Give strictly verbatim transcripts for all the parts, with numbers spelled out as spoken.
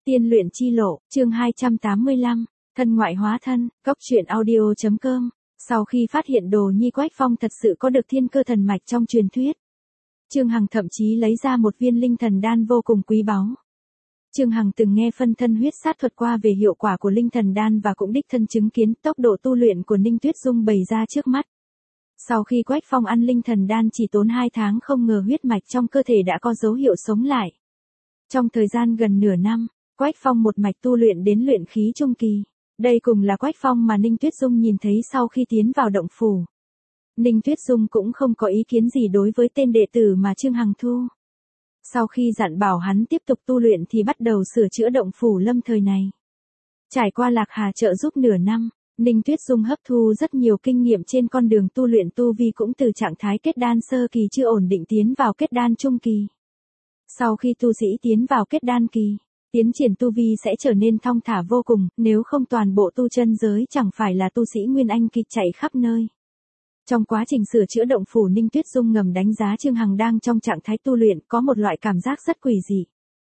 Tiên luyện chi lộ, chương hai trăm tám mươi lăm, thân ngoại hóa thân, cốc truyện audio.com. Sau khi phát hiện Đồ Nhi Quách Phong thật sự có được thiên cơ thần mạch trong truyền thuyết, Trương Hằng thậm chí lấy ra một viên linh thần đan vô cùng quý báu. Trương Hằng từng nghe phân thân huyết sát thuật qua về hiệu quả của linh thần đan và cũng đích thân chứng kiến tốc độ tu luyện của Ninh Tuyết Dung bày ra trước mắt. Sau khi Quách Phong ăn linh thần đan chỉ tốn hai tháng, không ngờ huyết mạch trong cơ thể đã có dấu hiệu sống lại. Trong thời gian gần nửa năm, Quách Phong một mạch tu luyện đến luyện khí trung kỳ. Đây cùng là Quách Phong mà Ninh Tuyết Dung nhìn thấy sau khi tiến vào động phủ. Ninh Tuyết Dung cũng không có ý kiến gì đối với tên đệ tử mà Trương Hằng thu. Sau khi dặn bảo hắn tiếp tục tu luyện thì bắt đầu sửa chữa động phủ lâm thời này. Trải qua Lạc Hà trợ giúp nửa năm, Ninh Tuyết Dung hấp thu rất nhiều kinh nghiệm trên con đường tu luyện, tu vi cũng từ trạng thái kết đan sơ kỳ chưa ổn định tiến vào kết đan trung kỳ. Sau khi tu sĩ tiến vào kết đan kỳ, tiến triển tu vi sẽ trở nên thong thả vô cùng, nếu không toàn bộ tu chân giới chẳng phải là tu sĩ Nguyên Anh kỳ chạy khắp nơi. Trong quá trình sửa chữa động phủ, Ninh Tuyết Dung ngầm đánh giá Trương Hằng đang trong trạng thái tu luyện, có một loại cảm giác rất quỷ dị.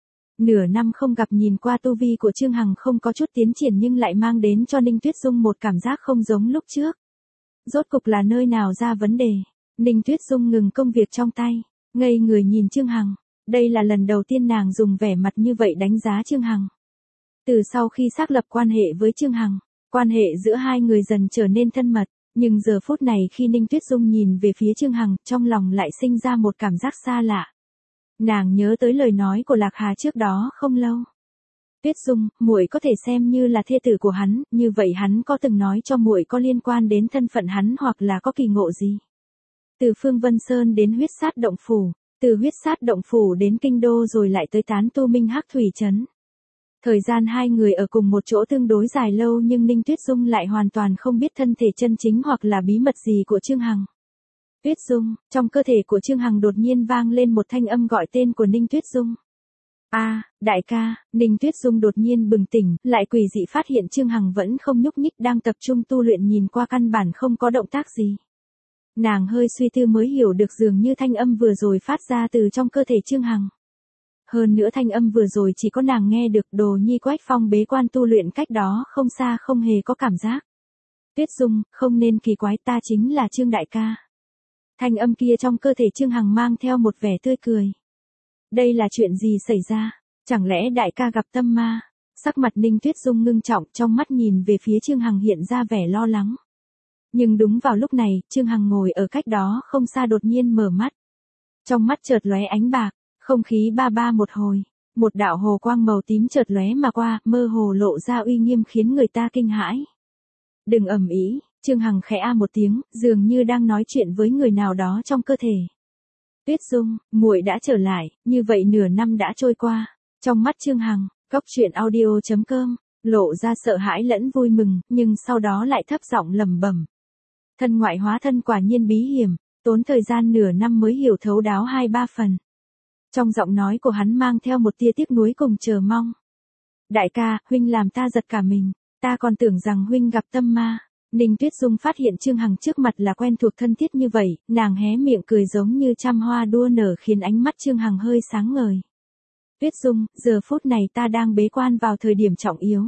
Nửa năm không gặp, nhìn qua tu vi của Trương Hằng không có chút tiến triển nhưng lại mang đến cho Ninh Tuyết Dung một cảm giác không giống lúc trước. Rốt cục là nơi nào ra vấn đề? Ninh Tuyết Dung ngừng công việc trong tay, ngây người nhìn Trương Hằng. Đây là lần đầu tiên nàng dùng vẻ mặt như vậy đánh giá Trương Hằng. Từ sau khi xác lập quan hệ với Trương Hằng, quan hệ giữa hai người dần trở nên thân mật. Nhưng giờ phút này khi Ninh Tuyết Dung nhìn về phía Trương Hằng, trong lòng lại sinh ra một cảm giác xa lạ. Nàng nhớ tới lời nói của Lạc Hà trước đó không lâu. Tuyết Dung, muội có thể xem như là thê tử của hắn, như vậy hắn có từng nói cho muội có liên quan đến thân phận hắn hoặc là có kỳ ngộ gì? Từ Phương Vân Sơn đến huyết sát động phủ, từ huyết sát động phủ đến kinh đô rồi lại tới tán tu Minh Hắc Thủy Trấn. Thời gian hai người ở cùng một chỗ tương đối dài lâu nhưng Ninh Tuyết Dung lại hoàn toàn không biết thân thể chân chính hoặc là bí mật gì của Trương Hằng. Tuyết Dung, trong cơ thể của Trương Hằng đột nhiên vang lên một thanh âm gọi tên của Ninh Tuyết Dung. A, à, đại ca. Ninh Tuyết Dung đột nhiên bừng tỉnh, lại quỷ dị phát hiện Trương Hằng vẫn không nhúc nhích, đang tập trung tu luyện, nhìn qua căn bản không có động tác gì. Nàng hơi suy tư mới hiểu được dường như thanh âm vừa rồi phát ra từ trong cơ thể Trương Hằng. Hơn nữa thanh âm vừa rồi chỉ có nàng nghe được, Đồ Nhi Quách Phong bế quan tu luyện cách đó không xa không hề có cảm giác. Tuyết Dung, không nên kỳ quái, ta chính là Trương đại ca. Thanh âm kia trong cơ thể Trương Hằng mang theo một vẻ tươi cười. Đây là chuyện gì xảy ra? Chẳng lẽ đại ca gặp tâm ma? Sắc mặt Ninh Tuyết Dung ngưng trọng, trong mắt nhìn về phía Trương Hằng hiện ra vẻ lo lắng. Nhưng đúng vào lúc này, Trương Hằng ngồi ở cách đó không xa đột nhiên mở mắt. Trong mắt chợt lóe ánh bạc. Không khí ba ba một hồi, một đạo hồ quang màu tím chợt lóe mà qua, mơ hồ lộ ra uy nghiêm khiến người ta kinh hãi. Đừng ầm ĩ, Trương Hằng khẽ a một tiếng, dường như đang nói chuyện với người nào đó trong cơ thể. Tuyết Dung, muội đã trở lại, như vậy nửa năm đã trôi qua. Trong mắt Trương Hằng, cốc truyện audio.com, lộ ra sợ hãi lẫn vui mừng, nhưng sau đó lại thấp giọng lẩm bẩm. Thân ngoại hóa thân quả nhiên bí hiểm, tốn thời gian nửa năm mới hiểu thấu đáo hai ba phần. Trong giọng nói của hắn mang theo một tia tiếc nuối cùng chờ mong. Đại ca, huynh làm ta giật cả mình, ta còn tưởng rằng huynh gặp tâm ma. Ninh Tuyết Dung phát hiện Trương Hằng trước mặt là quen thuộc thân thiết như vậy, nàng hé miệng cười giống như trăm hoa đua nở khiến ánh mắt Trương Hằng hơi sáng ngời. Tuyết Dung, giờ phút này ta đang bế quan vào thời điểm trọng yếu.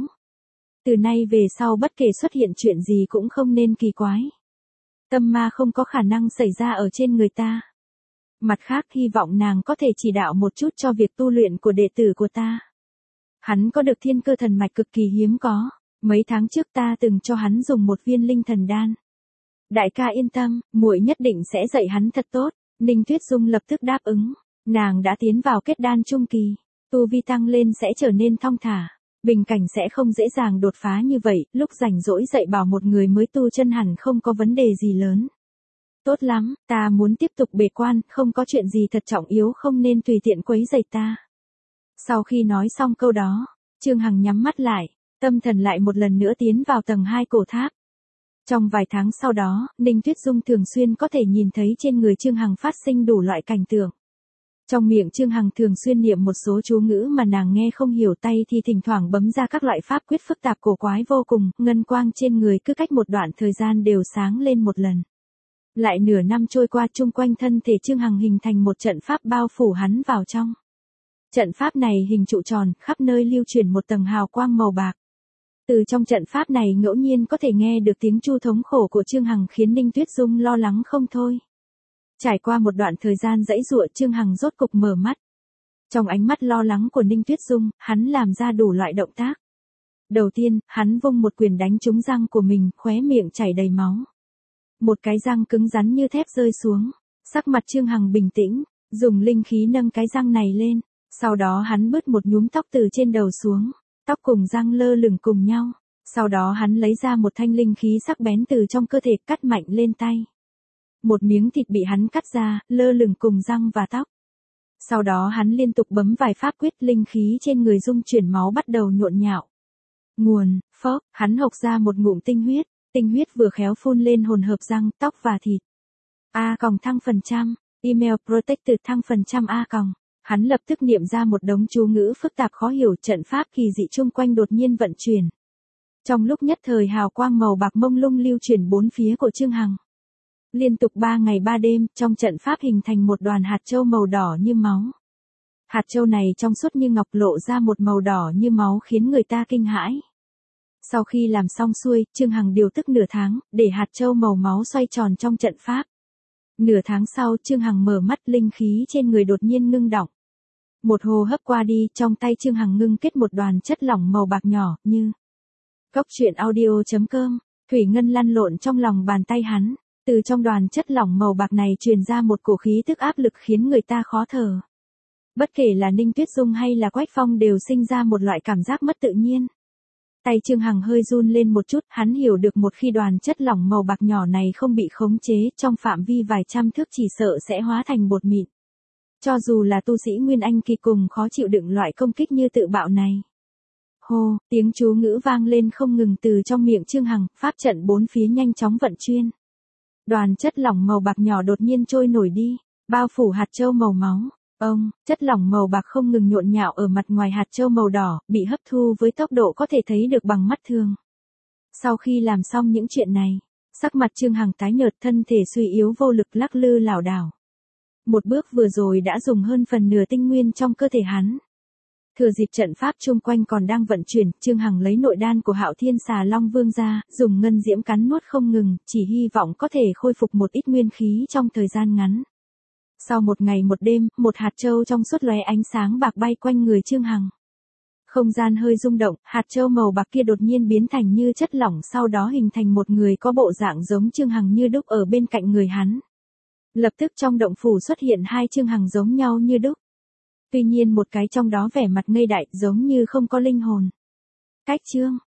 Từ nay về sau bất kể xuất hiện chuyện gì cũng không nên kỳ quái. Tâm ma không có khả năng xảy ra ở trên người ta. Mặt khác, hy vọng nàng có thể chỉ đạo một chút cho việc tu luyện của đệ tử của ta. Hắn có được thiên cơ thần mạch cực kỳ hiếm có, mấy tháng trước ta từng cho hắn dùng một viên linh thần đan. Đại ca yên tâm, muội nhất định sẽ dạy hắn thật tốt. Ninh Tuyết Dung lập tức đáp ứng, nàng đã tiến vào kết đan trung kỳ, tu vi tăng lên sẽ trở nên thong thả, bình cảnh sẽ không dễ dàng đột phá như vậy, lúc rảnh rỗi dạy bảo một người mới tu chân hẳn không có vấn đề gì lớn. Tốt lắm, ta muốn tiếp tục bế quan, không có chuyện gì thật trọng yếu không nên tùy tiện quấy rầy ta. Sau khi nói xong câu đó, Trương Hằng nhắm mắt lại, tâm thần lại một lần nữa tiến vào tầng hai cổ tháp. Trong vài tháng sau đó, Ninh Tuyết Dung thường xuyên có thể nhìn thấy trên người Trương Hằng phát sinh đủ loại cảnh tượng. Trong miệng Trương Hằng thường xuyên niệm một số chú ngữ mà nàng nghe không hiểu, tay thì thỉnh thoảng bấm ra các loại pháp quyết phức tạp cổ quái vô cùng, ngân quang trên người cứ cách một đoạn thời gian đều sáng lên một lần. Lại nửa năm trôi qua, chung quanh thân thể Trương Hằng hình thành một trận pháp bao phủ hắn vào trong. Trận pháp này hình trụ tròn, khắp nơi lưu chuyển một tầng hào quang màu bạc. Từ trong trận pháp này ngẫu nhiên có thể nghe được tiếng chu thống khổ của Trương Hằng khiến Ninh Tuyết Dung lo lắng không thôi. Trải qua một đoạn thời gian giãy giụa, Trương Hằng rốt cục mở mắt. Trong ánh mắt lo lắng của Ninh Tuyết Dung, hắn làm ra đủ loại động tác. Đầu tiên, hắn vung một quyền đánh trúng răng của mình, khóe miệng chảy đầy máu. Một cái răng cứng rắn như thép rơi xuống. Sắc mặt Trương Hằng bình tĩnh, dùng linh khí nâng cái răng này lên. Sau đó hắn bứt một nhúm tóc từ trên đầu xuống. Tóc cùng răng lơ lửng cùng nhau. Sau đó hắn lấy ra một thanh linh khí sắc bén từ trong cơ thể, cắt mạnh lên tay. Một miếng thịt bị hắn cắt ra, lơ lửng cùng răng và tóc. Sau đó hắn liên tục bấm vài pháp quyết, linh khí trên người dung chuyển, máu bắt đầu nhộn nhạo. Nguồn, phốc, hắn hộc ra một ngụm tinh huyết, tinh huyết vừa khéo phun lên hỗn hợp răng, tóc và thịt. A còng thăng phần trăm, email protected thăng phần trăm A còng. Hắn lập tức niệm ra một đống chú ngữ phức tạp khó hiểu, trận pháp kỳ dị chung quanh đột nhiên vận chuyển. Trong lúc nhất thời hào quang màu bạc mông lung lưu chuyển bốn phía của Trương Hằng. Liên tục ba ngày ba đêm, trong trận pháp hình thành một đoàn hạt châu màu đỏ như máu. Hạt châu này trong suốt như ngọc, lộ ra một màu đỏ như máu khiến người ta kinh hãi. Sau khi làm xong xuôi, Trương Hằng điều tức nửa tháng, để hạt châu màu máu xoay tròn trong trận pháp. Nửa tháng sau, Trương Hằng mở mắt, linh khí trên người đột nhiên ngưng đọng. Một hô hấp qua đi, trong tay Trương Hằng ngưng kết một đoàn chất lỏng màu bạc nhỏ, như Cốc truyện audio chấm com. Thủy ngân lăn lộn trong lòng bàn tay hắn. Từ trong đoàn chất lỏng màu bạc này truyền ra một cổ khí tức áp lực khiến người ta khó thở. Bất kể là Ninh Tuyết Dung hay là Quách Phong đều sinh ra một loại cảm giác mất tự nhiên. Tay Trương Hằng hơi run lên một chút, hắn hiểu được một khi đoàn chất lỏng màu bạc nhỏ này không bị khống chế, trong phạm vi vài trăm thước chỉ sợ sẽ hóa thành bột mịn. Cho dù là tu sĩ Nguyên Anh kỳ cùng khó chịu đựng loại công kích như tự bạo này. Hô, tiếng chú ngữ vang lên không ngừng từ trong miệng Trương Hằng, pháp trận bốn phía nhanh chóng vận chuyển. Đoàn chất lỏng màu bạc nhỏ đột nhiên trôi nổi đi, bao phủ hạt châu màu máu. Ông, chất lỏng màu bạc không ngừng nhộn nhạo ở mặt ngoài hạt châu màu đỏ, bị hấp thu với tốc độ có thể thấy được bằng mắt thường. Sau khi làm xong những chuyện này, sắc mặt Trương Hằng tái nhợt, thân thể suy yếu vô lực lắc lư lảo đảo. Một bước vừa rồi đã dùng hơn phần nửa tinh nguyên trong cơ thể hắn. Thừa dịp trận pháp chung quanh còn đang vận chuyển, Trương Hằng lấy nội đan của Hạo Thiên Xà Long Vương ra, dùng ngân diễm cắn nuốt không ngừng, chỉ hy vọng có thể khôi phục một ít nguyên khí trong thời gian ngắn. Sau một ngày một đêm, một hạt châu trong suốt lóe ánh sáng bạc bay quanh người Trương Hằng. Không gian hơi rung động, hạt châu màu bạc kia đột nhiên biến thành như chất lỏng, sau đó hình thành một người có bộ dạng giống Trương Hằng như đúc ở bên cạnh người hắn. Lập tức trong động phủ xuất hiện hai Trương Hằng giống nhau như đúc. Tuy nhiên một cái trong đó vẻ mặt ngây dại, giống như không có linh hồn. Cách Trương